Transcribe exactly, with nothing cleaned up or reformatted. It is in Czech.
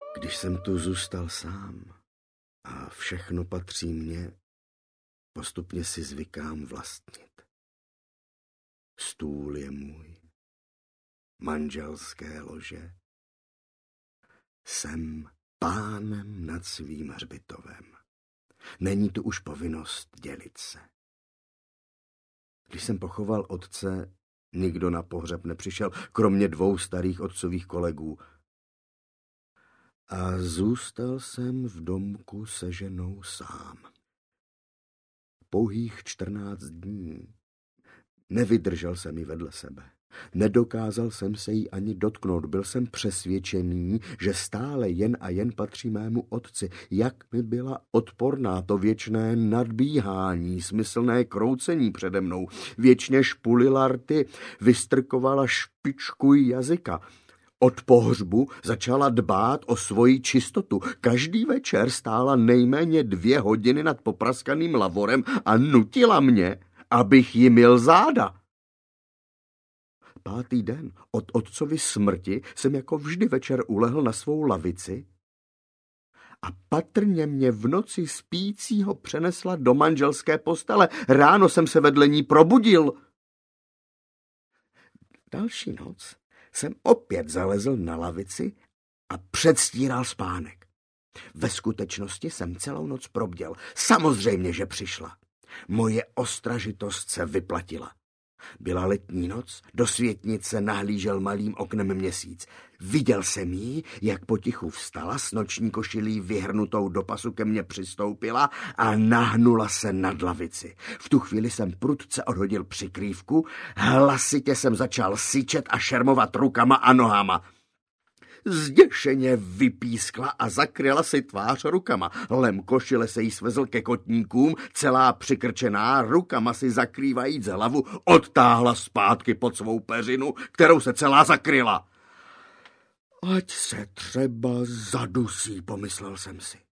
Když jsem tu zůstal sám a všechno patří mně, postupně si zvykám vlastnit. Stůl je můj, manželské lože. Jsem pánem nad svým hřbitovem. Není tu už povinnost dělit se. Když jsem pochoval otce, nikdo na pohřeb nepřišel, kromě dvou starých otcových kolegů. A zůstal jsem v domku se ženou sám. Pouhých čtrnáct dní. Nevydržel jsem ji vedle sebe. Nedokázal jsem se jí ani dotknout. Byl jsem přesvědčený, že stále jen a jen patří mému otci. Jak mi byla odporná to věčné nadbíhání, smyslné kroucení přede mnou. Věčně špulila rty, vystrkovala špičku jazyka. Od pohřbu začala dbát o svoji čistotu. Každý večer stála nejméně dvě hodiny nad popraskaným lavorem a nutila mě, abych jí myl záda. Pátý den od otcovy smrti jsem jako vždy večer ulehl na svou lavici a patrně mě v noci spícího přenesla do manželské postele. Ráno jsem se vedle ní probudil. Další noc jsem opět zalezl na lavici a předstíral spánek. Ve skutečnosti jsem celou noc probděl. Samozřejmě, že přišla. Moje ostražitost se vyplatila. Byla letní noc, do světnice nahlížel malým oknem měsíc. Viděl jsem jí, jak potichu vstala, s noční košilí vyhrnutou do pasu ke mně přistoupila a nahnula se nad lavici. V tu chvíli jsem prudce odhodil přikrývku, hlasitě jsem začal syčet a šermovat rukama a nohama. Zděšeně vypískla a zakryla si tvář rukama. Lem košile se jí svezl ke kotníkům, celá přikrčená, rukama si zakrývajíc hlavu, odtáhla zpátky pod svou peřinu, kterou se celá zakryla. Ať se třeba zadusí, pomyslel jsem si.